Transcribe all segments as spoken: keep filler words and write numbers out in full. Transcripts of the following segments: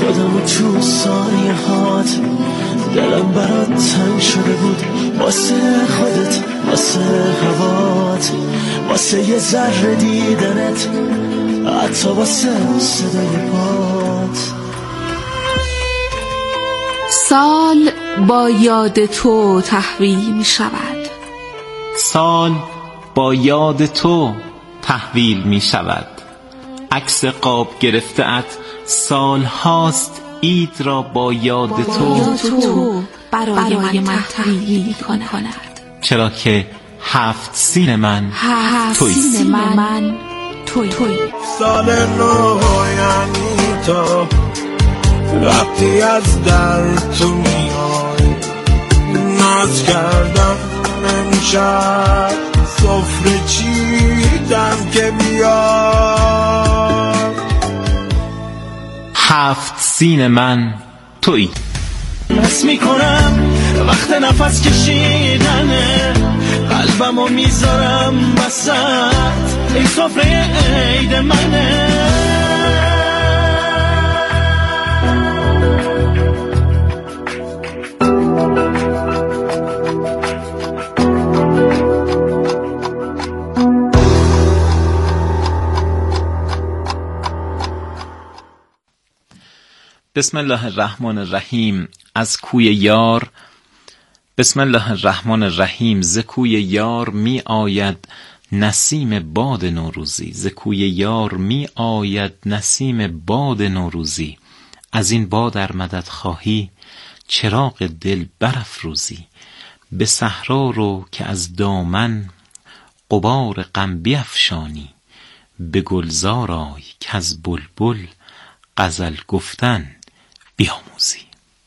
خودمو تو ثانیه هات، دلم برات تنگ شده بود، واسه خودت، واسه هوات، واسه یه ذره دیدنت، حتی واسه صدای پات. سال با یاد تو تحویل می شود، سال با یاد تو تحویل می شود. عکس قاب گرفته ات سال هاست عید را با یاد با تو, یاد تو برای, برای من تحویل کند. چرا که هفت سین من هفت سین من توی توی. سال نو یعنی تو، وقتی از در تو میای، ناز کردم امشب، سفره چیدم که بیای. هفت سین من توی. حس میکنم وقت نفس کشیدنه، قلبمو میذارم وسط، این سفره عید منه. بسم الله الرحمن الرحیم. از کوی یار، بسم الله الرحمن الرحیم. ز کوی یار می آید نسیم باد نوروزی، ز کوی یار می آید نسیم باد نوروزی. از این باد ار مدد خواهی، چراغ دل برافروزی. به صحرا رو که از دامن غبار غم بیفشانی، به گلزار آی که از بلبل غزل گفتن بیاموزی.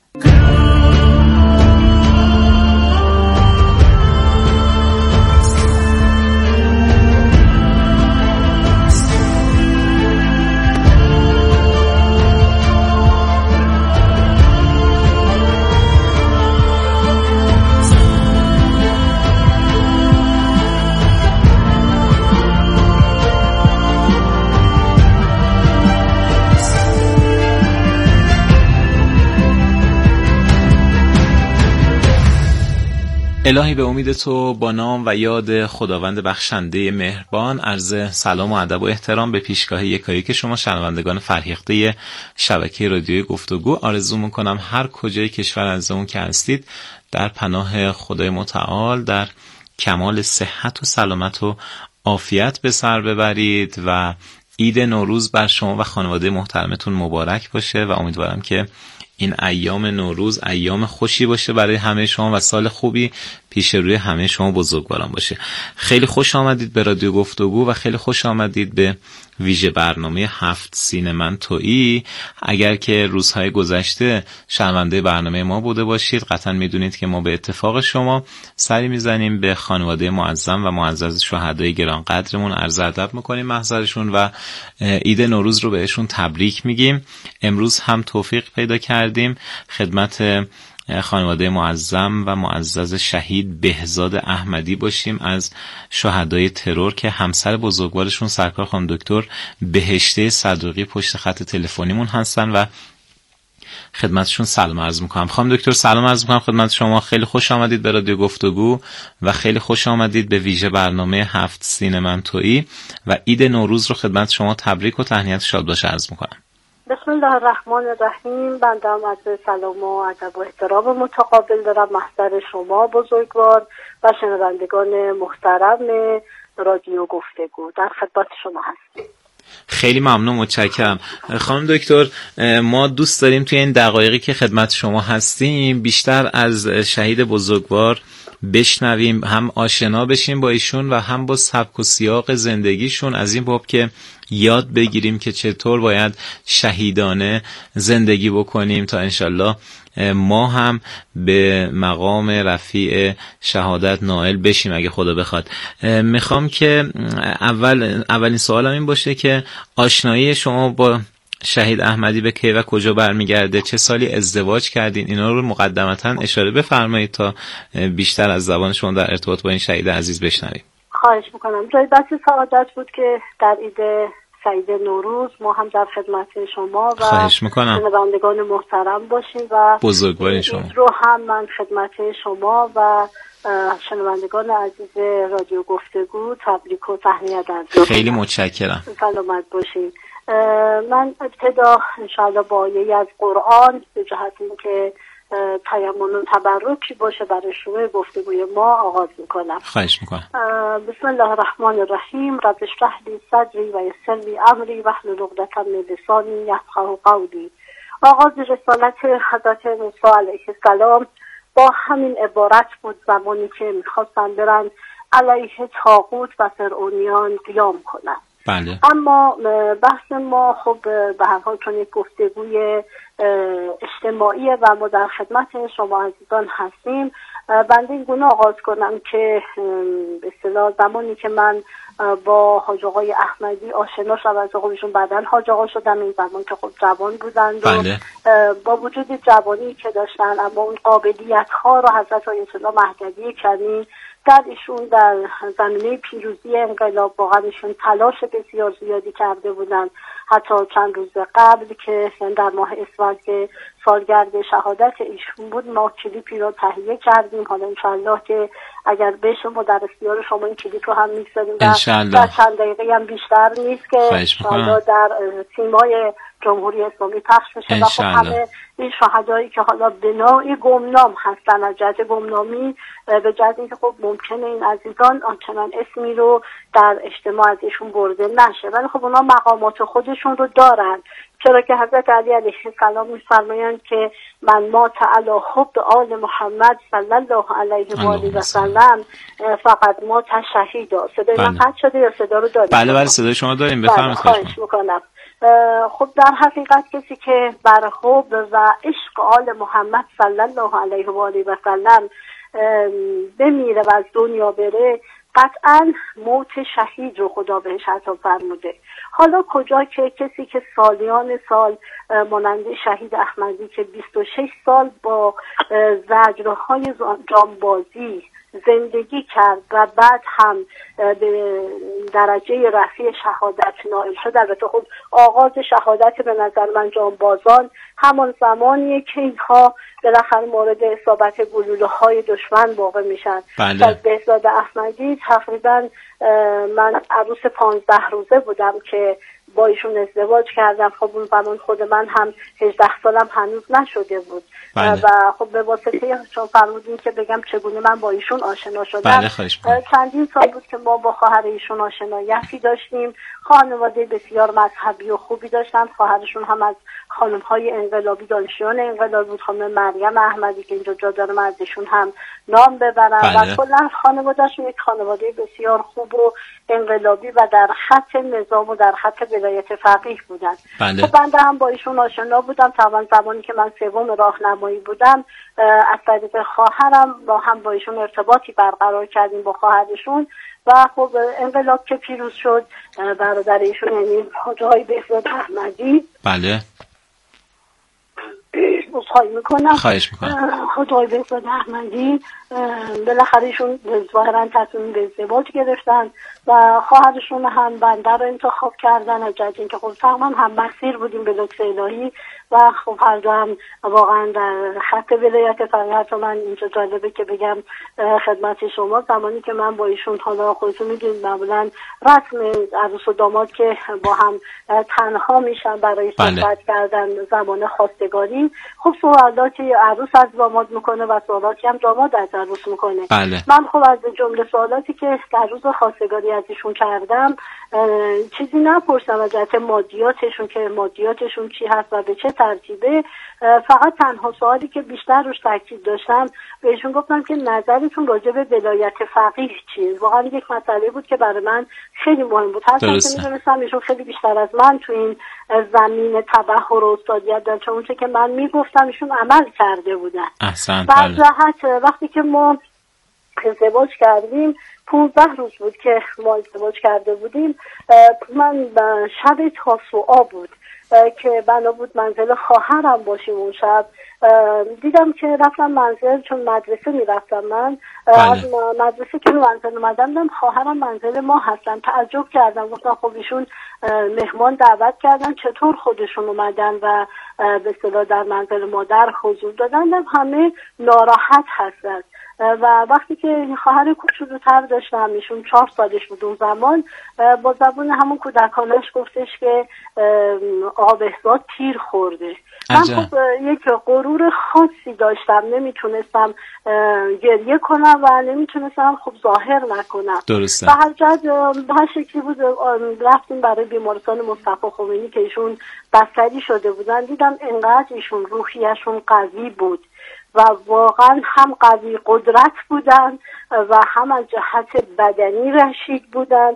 الهی به امید تو با نام و یاد خداوند بخشنده مهربان، عرض سلام و ادب و احترام به پیشگاه یکایک شما شنوندگان فرهیخته شبکه رادیوی گفتگو. آرزو میکنم هر کجای کشور عزیزمون که هستید در پناه خدای متعال در کمال صحت و سلامت و عافیت به سر ببرید و عید نوروز بر شما و خانواده محترمتون مبارک باشه و امیدوارم که این ایام نوروز ایام خوشی باشه برای همه شما و سال خوبی پیش روی همه شما بزرگواران باشه. خیلی خوش آمدید به رادیو گفتگو و خیلی خوش آمدید به ویژه برنامه هفت سین من تویی. اگر که روزهای گذشته شنونده برنامه ما بوده باشید، قطعا میدونید که ما به اتفاق شما سری میزنیم به خانواده معظم و معزز شهدای گرانقدرمون، عرض ادب میکنیم محضرشون و عید نوروز رو بهشون تبریک میگیم. امروز هم توفیق پیدا کردیم خدمت خانواده معظم و معزز شهید بهزاد احمدی باشیم از شهدای ترور که همسر بزرگوارشون سرکار خانم دکتر بهشته صدوقی پشت خط تلفنیمون هستن و خدمتشون سلام عرض میکنم. خانم دکتر سلام عرض میکنم خدمت شما. خیلی خوش آمدید به رادیو گفتگو و خیلی خوش آمدید به ویژه برنامه هفت سین من تویی و عید نوروز رو خدمت شما تبریک و تهنیت شاد باشه عرض میکنم. بسم الله الرحمن الرحیم. بنده هم از سلام و ادب و احترام متقابل دارم محضر شما بزرگوار و شنوندگان محترم رادیو گفتگو. در خدمت شما هستیم. خیلی ممنون، متشکرم. خانم دکتر ما دوست داریم توی این دقایقی که خدمت شما هستیم بیشتر از شهید بزرگوار بشنویم، هم آشنا بشیم با ایشون و هم با سبک و سیاق زندگیشون، از این باب که یاد بگیریم که چطور باید شهیدانه زندگی بکنیم تا انشالله ما هم به مقام رفیع شهادت نائل بشیم اگه خدا بخواد. میخوام که اول اولین سوالم این باشه که آشنایی شما با شهید احمدی به کی و کجا برمیگرده؟ چه سالی ازدواج کردین؟ اینا رو مقدمتا اشاره بفرمایید تا بیشتر از زبان شما در ارتباط با این شهید عزیز بشنویم. خواهش میکنم. جای بحث سعادت بود که در عید سعید نوروز. ما هم در خدمت شما و شنوندگان محترم باشیم و بزرگوارین شما رو هم من خدمت شما و شنوندگان عزیز رادیو گفتگو تبریک و تهنیت عرض می‌کنم. خیلی متشکرم. سلامت باشید. من ابتدا انشاءالله با آیه از قرآن به جهت اینکه تیمم و تبرکی باشه برای شروع گفتگوی ما آغاز میکنم. خواهش میکنم. بسم الله الرحمن الرحیم. رب اشرح لی صدری و یسر لی امری واحلل عقدة من لسانی یفقهوا قولی. آغاز رسالت حضرت موسی علیه السلام با همین عبارت بود، زمانی که میخواستن برن علیه طاغوت و فرعونیان قیام کنن. بله. اما بحث ما خب به هر حال چون یک گفتگوی اجتماعی و ما در خدمت شما عزیزان هستیم، بنده این گونه آغاز کنم که به اصطلاح زمانی که من با حاج آقای احمدی آشنا شدم، از خودشون بعداً حاج آقا شدم، این زمان که خب جوان بودند بله. و با وجود جوانی که داشتن اما اون قابلیت ها رو حضرت آیت الله مهدوی کریم در ایشون در زمینه پیروزی انقلاب واقعا ایشون تلاش بسیار زیادی کرده بودن. حتی چند روز قبل که در ماه اسفند که سالگرد شهادت ایشون بود، ما کلیپی رو تهیه کردیم. حالا انشالله که اگر بشه ما در اختیار شما این کلیپ رو هم میگذاریم و در چند دقیقه هم بیشتر نیست که انشالله در سیمای جمهوری اسلامی پخش میشه و خب همه این شهدایی که حالا به نوعی گمنام هستن، از جهت گمنامی به جهت اینکه خب ممکنه این عزیزان آنچنان اسمی رو در اجتماع ازشون برده نشه، ولی خب اونا مقامات خودشون رو دارن، چرا که حضرت علی علیه السلام می‌فرمایند که من مات علی حب آل محمد صلی الله علیه و آله و سلم فقط مات شهیدا. صدای من قطع شده یا صدا رو دارید؟ بله بله صدای شما داریم، بفرمایید. خواهش میکنم. خب در حقیقت کسی که بر حب و عشق آل محمد صلی الله علیه و آله و سلم بمیره و از دنیا بره، قطعا موت شهید رو خدا بهش عطا فرموده. حالا کجا که کسی که سالیان سال مانند شهید احمدی که بیست و شش سال با زجرهای جانبازی زندگی کرد و بعد هم به درجه رفیع شهادت نائل شد. البته خب آغاز شهادت به نظر من جانبازان همان زمانیه که اینها بالاخره مورد اصابت گلوله های دشمن واقع میشن. بله. بهزاد احمدی تقریبا من عروس پانزده روزه بودم که با ایشون ازدواج کردم. خب اون زمان خود من هم هجده سالم هنوز نشده بود. بله. و خب به واسطه چون فرمودین که بگم چگونه من با ایشون آشنا شدم. بله چندین سال بود که ما با خواهر ایشون آشنایتی داشتیم. خانواده بسیار مذهبی و خوبی داشتن. خواهرشون هم از خانم‌های انقلابی، دانشجویان انقلاب بود، خانم مریم احمدی که اینجا جا دارم از ایشون هم نام ببرم. بله. و کلا خانواده‌شون یک خانواده بسیار خوب و انقلابی و در خط نظام و در خط ولایت فقیه بودن. بله. خب بنده هم با ایشون آشنا بودم. تقریبا زمانی که من سوم راهنمایی بودم از طریق خواهرم با هم با ایشون ارتباطی برقرار کردیم با خواهرشون و خب انقلاب که پیروز شد برادر ایشون یعنی حاج آقای بهزاد احمدی، بله مصاحبه میکنم خواهش میکنم حاج آقای بهزاد احمدی بالاخره ایشون ظاهرا تصمیم به ازدواج گرفتن و خواهرشون هم بنده رو انتخاب کردن، از جهت اینکه خب تقریبا هم مسیر بودیم به لطف الهی و خب هر دو هم واقعا در خط ولایت فقیه. من اینجا جالبه که بگم خدمت شما زمانی که من با ایشون، حالا خودتون میدونید معمولا رسم عروس و داماد که با هم تنها میشن برای صحبت بله. کردن زمان خواستگاری، خب سوالاتی عروس از داماد میکنه و سوالاتی هم داماد از عروس میکنه. بله. من خب از جمله سوالاتی که در روز خواستگاری از ایشون کردم چیزی نپرسم از جهت مادیاتشون که مادیاتشون چی هست و به چه ترتیبه، فقط تنها سوالی که بیشتر روش تاکید داشتم بهشون گفتم که نظرتون راجع به ولایت فقیه چیه. واقعا یک مسئله بود که برای من خیلی مهم بود. هرچند که میدونستم ایشون خیلی بیشتر از من تو این زمین تبحر و استادیت دارن، چون اونچه که من میگفتم ایشون عمل کرده بودن. احسن. بعد جهت وقتی که ما ازدواج کردیم پونزده روز بود که ما ازدواج کرده بودیم، من شب تاسوعا بود که بنا بود منزل خواهرم باشیم اون شب. دیدم که رفتم منزل، چون مدرسه میرفتم من. بله. از مدرسه که منزل اومدم دیدم خواهرم منزل ما هستن. تعجب کردم، گفتم خب ایشون مهمان دعوت کردن، چطور خودشون اومدن و به اصطلاح در منزل مادر حضور دادن؟ همه ناراحت هستن. و وقتی که خواهر کوچولوتر داشتم، ایشون چهار سالش بود اون زمان، با زبون همون کودکانش گفتش که آقا بهزاد تیر خورده. من خب یک غرور خاصی داشتم، نمیتونستم گریه کنم و نمیتونستم خب ظاهر نکنم. درسته. و هر جد هر شکلی بود رفتیم برای بیمارستان مصطفی خمینی که ایشون بستری شده بودن. دیدم انقدر ایشون روحیشون قوی بود و واقعا هم قوی قدرت بودن و هم از جهت بدنی رشید بودن،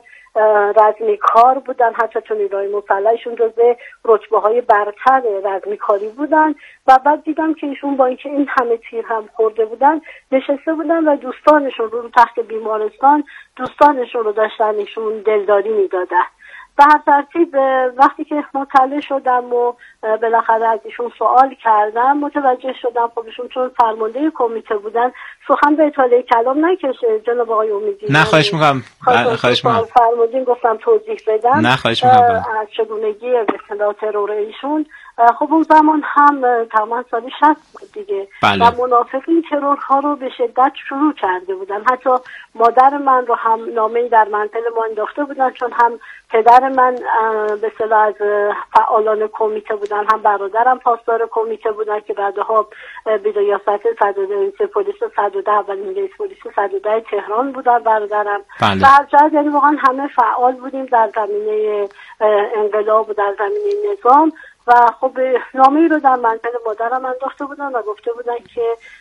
رزمی کار بودن، حتی تو نیروهای مسلحشون جزو رتبه های برتر رزمی کاری بودن. و بعد دیدم که ایشون با اینکه این همه تیر هم خورده بودن نشسته بودن و دوستانشون رو تحت بیمارستان دوستانشون رو داشتن ایشون دلداری میدادن. به هر ترتیب وقتی که مطلع شدم و بالاخره از ایشون سوال کردم، متوجه شدم خب ایشون چون فرمانده کمیته بودن سخن به اطاله کلام نکشه. جناب آقای امیدی نه خواهش میکنم خواهش میکنم فرمودین گفتم توضیح بدم نه خواهش میکنم از چگونگی به اصطلاح ترور ایشون. خب اون زمان هم تمام سال شصت بود دیگه. بله. و منافقین ترورها رو به شدت شروع کرده بودن. حتی مادر من رو هم نامه‌ای در منزل ما انداخته بودن، چون هم پدر من به اصطلاح از فعالان کمیته بودن، هم برادرم پاسدار کمیته بودن که بعدها به ریاست صد و ده پلیس صد و ده اولین رئیس پلیس صد و ده تهران بودن برادرم. بله. و هر جهت یعنی واقعا همه فعال بودیم در زمینه انقلاب و در زمینه نظام. و خب نامه‌ای رو در منزل مادرم انداخته بودن و گفته بودن که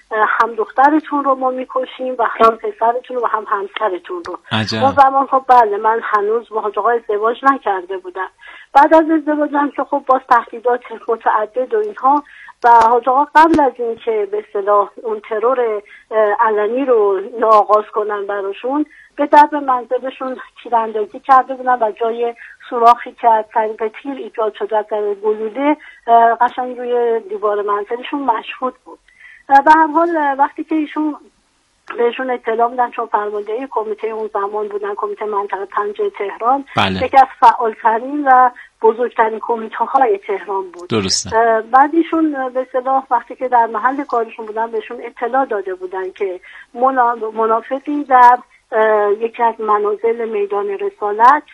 هم دخترتون رو ما میکشیم و هم پسرتون رو و هم همسرتون رو. عجب. اون زمان خب بله من هنوز با حاج آقا ازدواج نکرده بودم. بعد از ازدواجم که خب باز تهدیدات متعدد و اینها، و حاج آقا قبل از این که به اصطلاح اون ترور علنی رو آغاز کنن براشون، به درب منزلشون تیراندازی کرده بودن و جای سوراخی که از طریق تیر ایجاد شده از طریق گلوله قشنگ روی دیوار منزلشون مشهود بود. به هر حال وقتی که ایشون بهشون اطلاع میدن، چون فرمانده کمیته اون زمان بودن، کمیته منطقه پنج تهران، بله. یکی از فعالترین و بزرگترین کمیته های تهران بود. درسته. بعد ایشون به اصطلاح وقتی که در محل کارشون بودن بهشون اطلاع داده بودن که منافقی در یکی از منازل میدان رسالت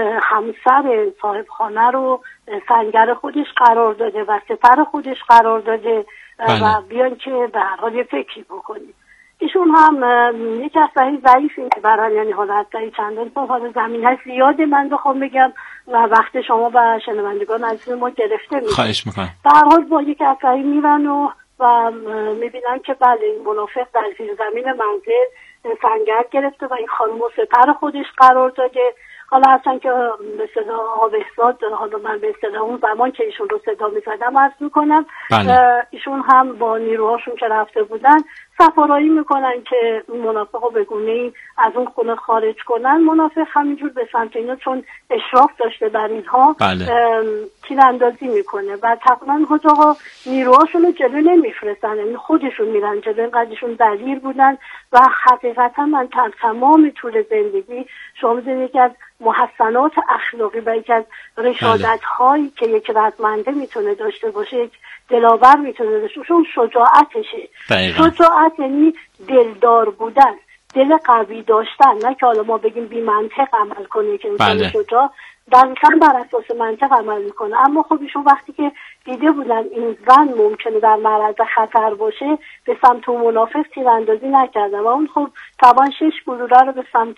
همسر صاحب خانه رو سنگر خودش قرار داده و سپر خودش قرار داده. بله. و بیان که به هر حال یه فکری بکنید. ایشون هم یکی از صحیح ضعیفی که برای یعنی حالت داری چندان تو حال زمینه زیاده من بخوام بگم و وقت شما و شنوندگان عزیز ما گرفته میشه. خواهش میکنم. به هر حال با یک افسری میرن و و میبینن که بله این منافق در زیر زمین منزل سنگر گرفته و این خانم و سپر خودش قرار داده. حالا اصلا که به صدا آقا بهزاد، حالا من به صدا اون زمان که ایشون رو صدا میزدم عرض میکنم. بله. ایشون هم با نیروهاشون که رفته بودن سفارایی میکنن که منافق رو به گونه‌ای از اون خونه خارج کنن. منافق همینجور به سمت اینا چون اشراف داشته بر اینها تیراندازی میکنه و تقریبا حاج آقا نیروهاشون رو جلو نمیفرستن، یعنی خودشون میرن جلو. اینقدرشون دلیر بودن و حقیقتا من تمام طول زندگی شما میدونید یکی از محسنات اخلاقی و یکی از رشادت هایی که یک رزمنده میتونه داشته باشه، یک دلاور میتونه داشته باشه، اون شجاعتشه. شجاعت یعنی دلدار بودن، دل قوی داشتن، نه که حالا ما بگیم بی منطق عمل کنه که انسان شجاع دقیقاً بر اساس منطق عمل میکنه. اما خب ایشون وقتی که دیده بودن این زن ممکنه در معرض خطر باشه به سمت اون منافق تیراندازی نکردن و اون خب طبعا شش گلوله رو به سمت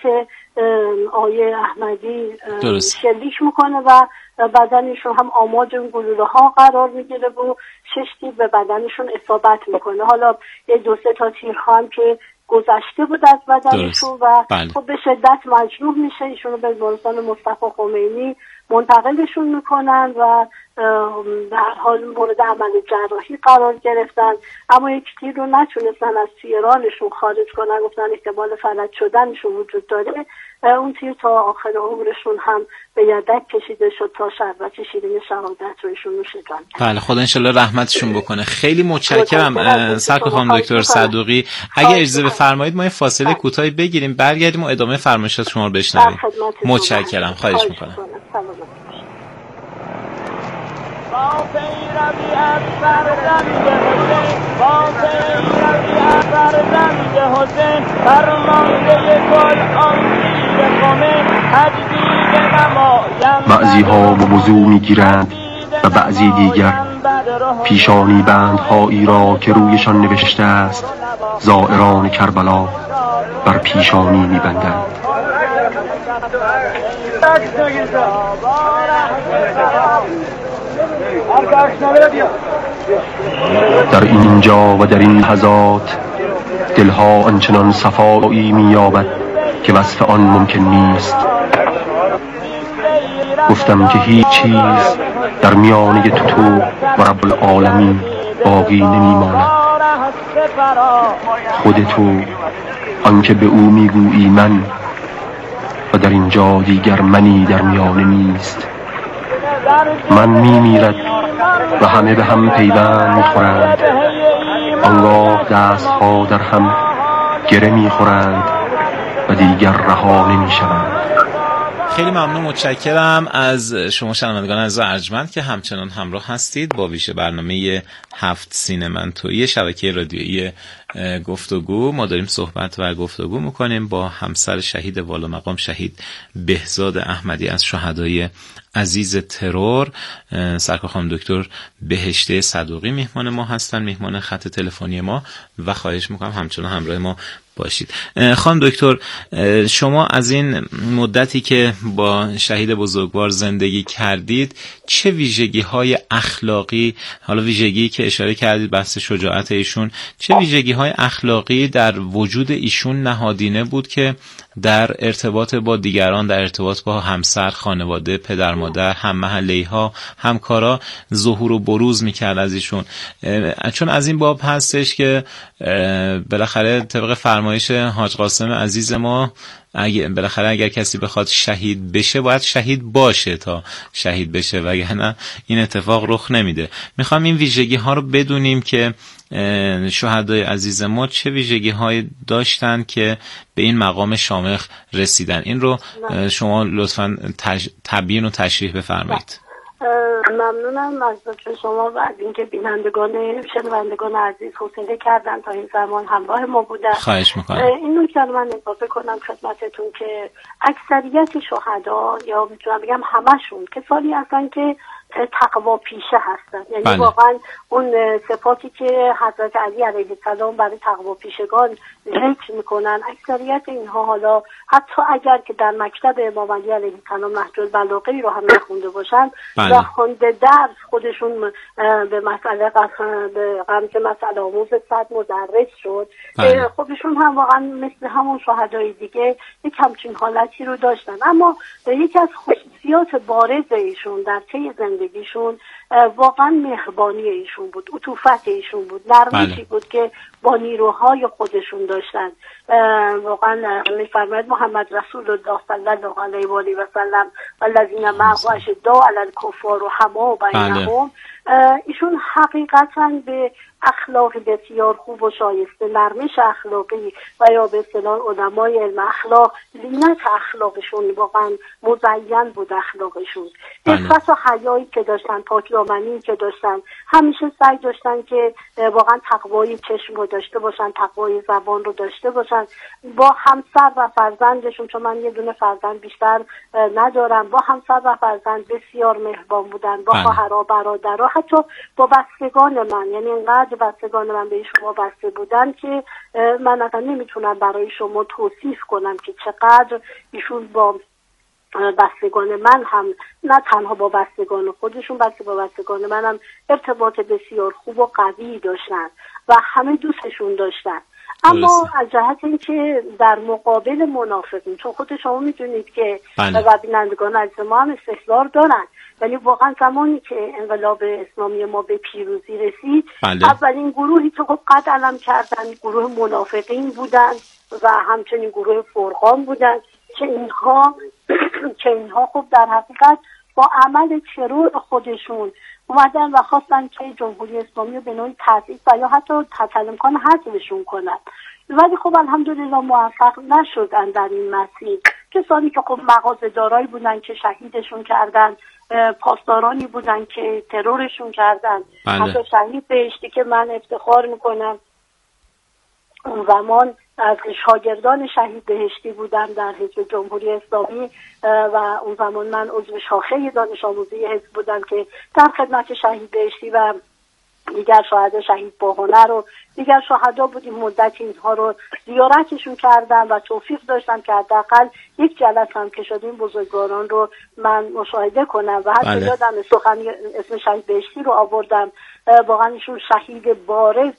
آیه احمدی شلیک میکنه و بدنشون هم آماج اون گلوله ها قرار میگیره و شش تیر به بدنشون اصابت میکنه. حالا یه دو سه تا تیرها هم که گذشته بود از بدنشون و بله. خب به شدت مجروح میشه. ایشون رو به بیمارستان مصطفی خمینی منتقلشون میکنن و در حال مورد عمل جراحی قرار گرفتن، اما یک تیر رو نتونستن از توی رانشون خارج کنن، گفتن احتمال فلج شدنشون وجود داره. اون تیر تا آخر عمرشون هم به یدک کشیده شد تا شربت شیرین شهادت رو ایشون نوشیدن. بله، خدا انشالله رحمتشون بکنه. خیلی متشکرم سرکار خانم دکتر صدوقی. اگه اجازه بفرمایید ما یه فاصله کوتاهی بگیریم، برگردیم و ادامه فرمایشات شما رو بشنویم. متشکرم، خواهش میکنم. با پیروی از فرزند حسین، با پیروی از فرزند حسین، فرمانده گل آمیر خمین، تجدید نمایم. بعضی ها به وضو می گیرند و بعضی دیگر پیشانی بندهایی را که رویشان نوشته است زائران کربلا بر پیشانی می بندند. در اینجا و در این لحظات دلها آنچنان صفایی می‌یابد که وصف آن ممکن نیست. گفتم که هیچ چیز در میانه تو تو و رب العالمین باقی نمی‌ماند. خود تو آنکه به او میگویی من، و در اینجا دیگر منی در میانه نیست. من میمیرد و همه به هم پیوند میخورند، آنگاه دستها در هم گره میخورند و دیگر رها نمیشوند. خیلی ممنون، متشکرم از شما شنوندگان عزیز ارجمند که همچنان همراه هستید با ویژه برنامه هفت سینمنتویی شبکه رادیویی گفتگو. ما داریم صحبت و گفتگو میکنیم با همسر شهید والا مقام شهید بهزاد احمدی از شهدای عزیز ترور. سرکار خانم دکتر بهشته صدوقی میهمان ما هستن، میهمان خط تلفنی ما، و خواهش میکنم همچنان همراه ما باشید. خانم دکتر، شما از این مدتی که با شهید بزرگوار زندگی کردید چه ویژگی های اخلاقی، حالا ویژگی که اشاره کردید بحث شجاعت ایشون، چه ویژگی های اخلاقی در وجود ایشون نهادینه بود که در ارتباط با دیگران، در ارتباط با همسر، خانواده، پدر مادر، هم محله‌ها، همکارا ظهور و بروز میکرد از ایشون؟ چون از این باب هستش که بالاخره طبق فرمایش حاج قاسم عزیز ما اگه بالاخره اگر کسی بخواد شهید بشه باید شهید باشه تا شهید بشه، وگرنه این اتفاق رخ نمیده. میخوام این ویژگی ها رو بدونیم که شهدای عزیز ما چه ویژگی های داشتن که به این مقام شامخ رسیدن. این رو شما لطفاً تج... تبیین و تشریح بفرمایید. ممنونم از لطف شما و از اینکه بینندگان شنوندگان عزیز حوصله کردن تا این زمان همراه ما بودن. خواهش میکنم. این نکته رو من اضافه کنم خدمتتون که اکثریت شهدا یا میتونم بگم همشون کسانی هستن که تقوا پیشه هستن، یعنی بله. واقعا اون صفاتی که حضرت علی علیه السلام برای تقوا پیشگان ذکر میکنن اکثریت اینها، حالا حتی اگر که در مکتب امام علی علیه السلام نهج البلاغه رو هم نخونده باشن بله. و خونده درس خودشون به مسئله به غمز مسئله آموز صد مدرس شد بله. خودشون هم واقعا مثل همون شهدای دیگه یک همچین حالتی رو داشتن. اما یکی از خصوصیات بارز ایشون در طی زندگیشون واقعا مهربانی ایشون بود، عطوفت ایشون بود، نرمشی بله. بود که با نیروهای خودشون داشتن. واقعا میفرماید محمد رسول الله صلی الله علیه و آله و سلم والذین معه اشداء علی الکفار رحماء بینهم. ایشون حقیقتا به اخلاق بسیار خوب و شایسته، نرمش اخلاقی و یا به اصطلاح علمای علم اخلاق لینت اخلاقشون واقعا مزین بود. اخلاقشون عفت و حیایی که داشتن، پاکدامنی که داشتن، همیشه سعی داشتن که واقعا تقوای چشم رو داشته باشن، تقوای زبان رو داشته باشن. با همسر و فرزندشون، چون من یه دونه فرزند بیشتر ندارم، با همسر و فرزند بسیار مهربان بودن، با خواهرها، برادرها، حتی با بستگان من، یعنی اینقدر بستگان من به ایشون وابسته بودن که من اصلا نمیتونم برای شما توصیف کنم که چقدر ایشون با بستگان من هم، نه تنها با بستگان خودشون بلکه با بستگان من هم ارتباط بسیار خوب و قوی داشتن و همه دوستشون داشتن. اما از جهت اینکه در مقابل منافقین، چون خود شما میدونید که و بینندگان عزیز ما هم استحضار دارن، یعنی واقعا زمانی که انقلاب اسلامی ما به پیروزی رسید بله. اولین گروهی که خب قد علم کردن گروه منافقین بودن و همچنین گروه فرقان بودن که اینها که اینها خب در حقیقت با عمل ترور خودشون اومدن و خواستن که جمهوری اسلامی رو به نوعی تضعیف و یا حتی حتی امکان حذفشون کنن، ولی خب الحمدلله موفق نشدن در این مسیر. کسانی که خب مغازه‌دارایی بودن که شهیدشون کردن، پاسدارانی بودن که ترورشون کردن، حتی شهید بهشتی که من افتخار میکنم اون زمان از شاگردان شهید بهشتی بودم در حزب جمهوری اسلامی و اون زمان من عضو شاخه دانش آموزی حزب بودم که در خدمت شهید بهشتی و دیگر شهدا شهید با هنر و دیگر شهدا بودیم. مدت اینها رو زیارتشون کردم و توفیق داشتم که حداقل یک جلسه هم که شدیم بزرگواران رو من مشاهده کنم و حتی بله. یادم سخن اسم شهید بهشتی رو آوردم. واقعا ایشون شهید بارز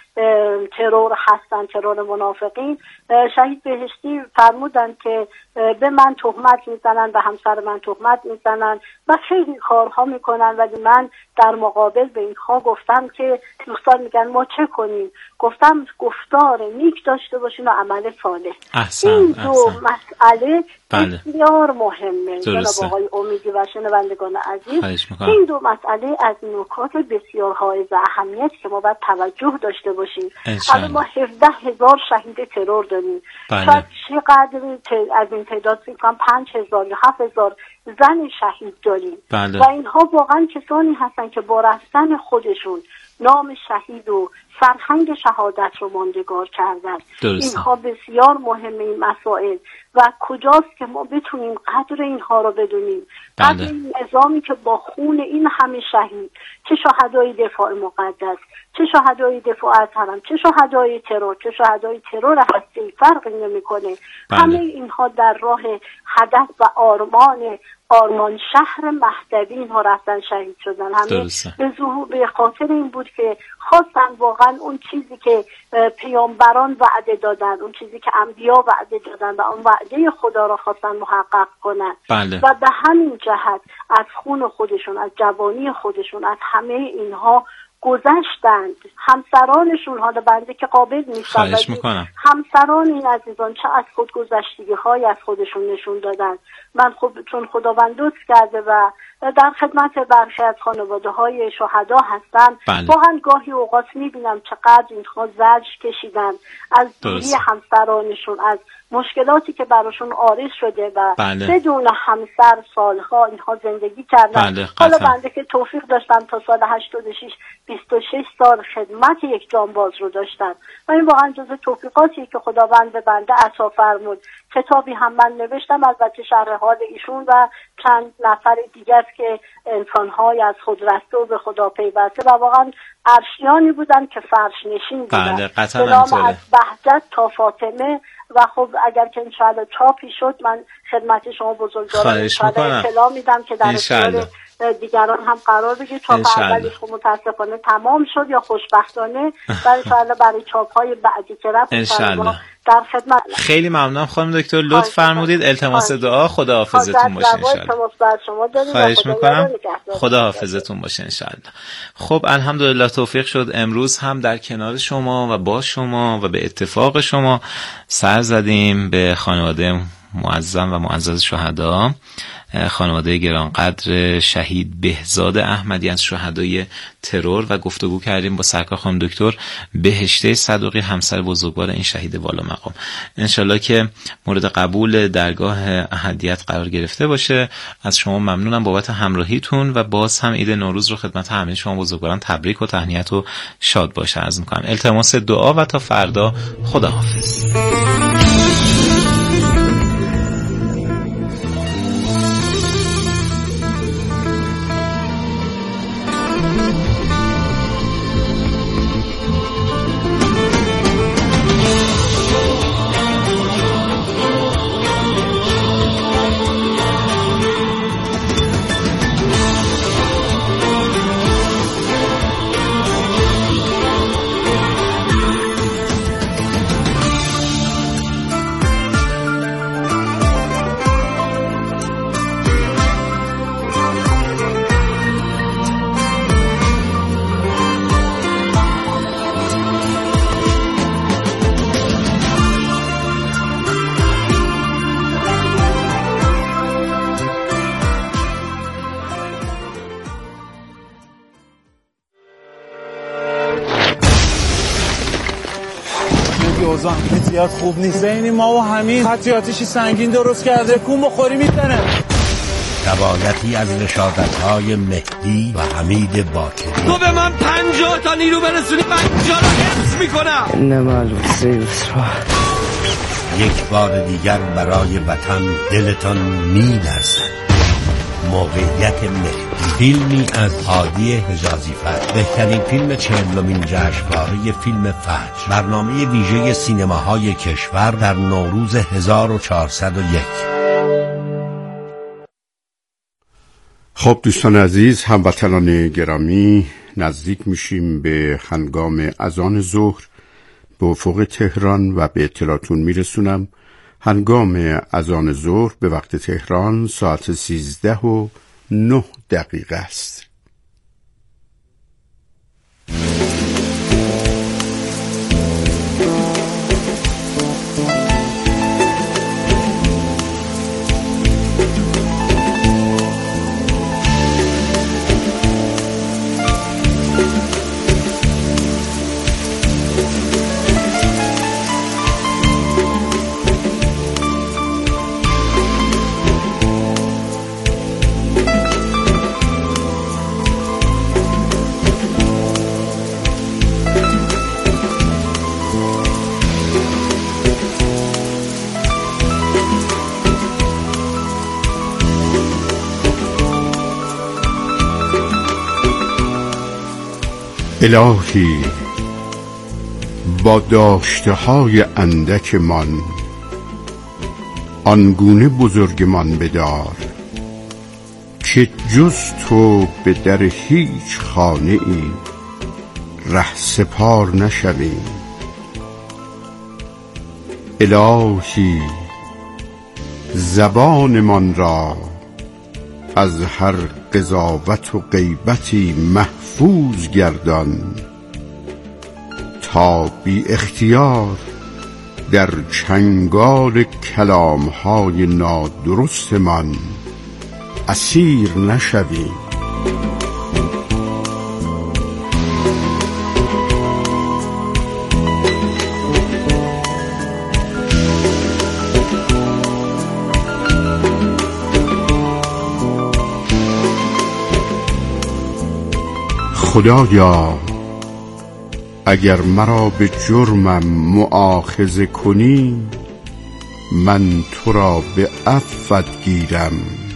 ترور هستن، ترور منافقین. شهید بهشتی فرمودن که به من تهمت میزنن و همسر من تهمت میزنن و خیلی کارها میکنن، ولی من در مقابل به اینها گفتم که دوستان میگن ما چه کنیم؟ گفتم گفتار نیک داشته باشین و عمل صالح. احسن، این دو احسن. مسئله بله. بسیار مهمه جناب آقای امیدی و شنوندگان عزیز. این دو مسئله از نکات بسیار حائز اهمیت که ما باید توجه داشته باشیم. الان ما هفده هزار شهید ترور داریم. بله. شاید چقدر از این تعداد فکر پنج هزار یا هفت هزار زن شهید داریم. بله. و اینها واقعا کسانی هستن که با رفتن خودشون نام شهید و فرهنگ شهادت رو ماندگار کردن. اینها بسیار مهمه این مسائل و کجاست که ما بتونیم قدر اینها رو بدونیم. بله. قدر این نظامی که با خون این همه شهید، چه شهدای دفاع مقدس، چه شهدای دفاع از حرم، چه شهدای ترور، چه شهدای ترور هستی، فرقی نمیکنه. بله. همه اینها در راه هدف و آرمان آرمان شهر مهدوی اینها رفتن شهید شدن. همه به ظهور به خاطر این بود که خواستن واقعا اون چیزی که پیامبران وعده دادن، اون چیزی که انبیا وعده دادن و اون وعده خدا را خواستن محقق کنن. بله. و به همین جهت از خون خودشون، از جوانی خودشون، از همه اینها گذشتند. همسرانشون، حالا بنده که قابل نیستم، همسران این عزیزان چه از خود گذشتگی های از خودشون نشون دادن. من خب چون خداوند لطف کرده و در خدمت برخی از خانواده های شهدا هستم، واقعا گاهی اوقات میبینم چقدر اینها زجر کشیدن از دوری همسرانشون، از مشکلاتی که براشون عارض شده و بله. بدون همسر سالها اینها زندگی کردن. بله. حالا بنده که توفیق داشتم تا سال هشتاد و شش بیست و شش سال خدمت یک جانباز رو داشتم و این واقعا جز توفیقاتی که خداوند به بنده عطا فرمود. کتابی هم من نوشتم، البته شرح حال ایشون و چند نفر دیگر که انسان‌های از خود رسته و به خدا پیوسته و واقعا عرشیانی بودن که فرش نشین بودن. بله، قطعاً به نام از بهجت تا فاطمه. و خب اگر که انشاءالله چاپی شد من خدمت شما بزرگواران اطلاع میدم که در اختیار دیگران هم قرار بگیر. چاپ اولیش خب متاسفانه تمام شد یا خوشبختانه و انشاءالله برای چاپ‌های بعدی که رفت انشاءالله در خدمت. خیلی ممنونم خانم دکتر، لطف فرمودید. التماس دعا، خدا حافظتون باشه انشاءالله. خواهش میکنم، خدا حافظتون باشه انشاءالله. خب الحمدلله توفیق شد امروز هم در کنار شما و با شما و به اتفاق شما سر زدیم به خانواده معظم و معزز شهدا، خانواده گرانقدر شهید بهزاد احمدی از شهدای ترور و گفتگو کردیم با سرکار خانم دکتر بهشته صدوقی، همسر بزرگوار این شهید والا مقام. انشالله که مورد قبول درگاه احدیت قرار گرفته باشه. از شما ممنونم بابت همراهیتون و باز هم عید نوروز رو خدمت همه شما بزرگواران تبریک و تهنیت و شاد باشه عرض می‌کنم. التماس دعا و تا فردا، خداحافظ. اوضاع زیاد خوب نیست. بین ما و همین خطیاتیشی سنگین درست کرده، کون بخوری میزنه. روایتی از رشادت‌های مهدی و حمید باکری. تو به من پنجاه تا نیرو برسونی، پنجاه رو حفظ میکنم. انما العسر یسرا. یک بار دیگر برای وطن دلتان می‌لرزد. موقعیت مهدی، فیلمی از هادی حجازی فر، بهترین فیلم چهلمین جشنواره فیلم فجر، برنامه ویژه سینماهای کشور در نوروز هزار و چهارصد و یک. خب دوستان عزیز، هموطنان گرامی، نزدیک میشیم به هنگام اذان ظهر به افق تهران و به اطلاعتون میرسونم هنگام اذان ظهر به وقت تهران ساعت سیزده و نه دقیقه است. الهی با داشته های اندک من آنگونه بزرگمان بدار که جز تو به در هیچ خانه ای ره سپار نشویم. الهی زبانمان را از هر قضاوت و غیبتی محفوظ گردان تا بی اختیار در چنگال کلامهای نادرست من اسیر نشویم. خدایا اگر مرا به جرمم مؤاخذه کنی، من تو را به عفوت گیرم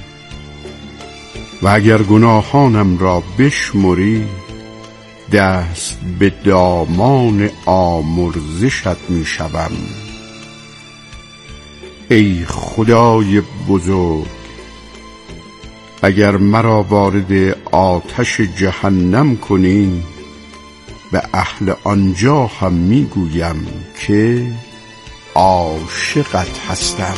و اگر گناهانم را بشمری، دست به دامان آمرزشت می شوم. ای خدای بزرگ، اگر مرا وارد آتش جهنم کنی، به اهل آنجا هم میگویم که عاشقت هستم.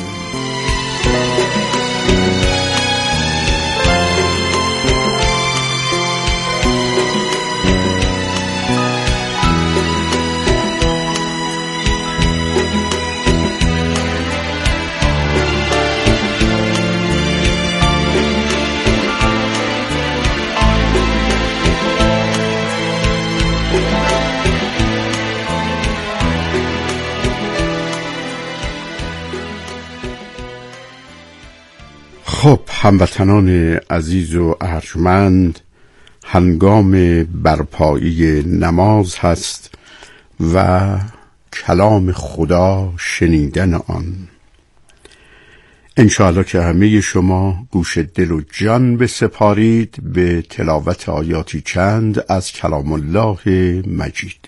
خب هموطنان عزیز و ارجمند، هنگام برپایی نماز هست و کلام خدا شنیدن آن. انشاءالله که همه شما گوش دل و جان بسپارید به تلاوت آیاتی چند از کلام الله مجید.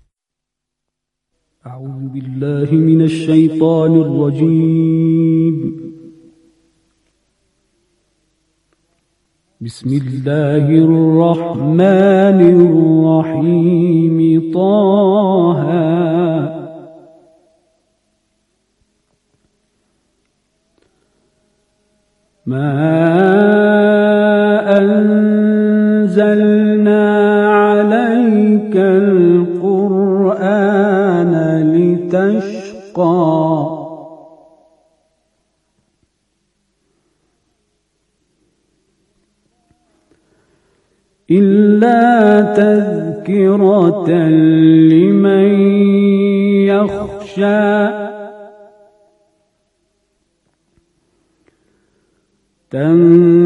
اعوذ بالله من الشیطان الرجیم. بسم الله الرحمن الرحیم. طه ما انزلنا عليك القرآن لتشقى إلا تذكرة لمن يخشى تنزيل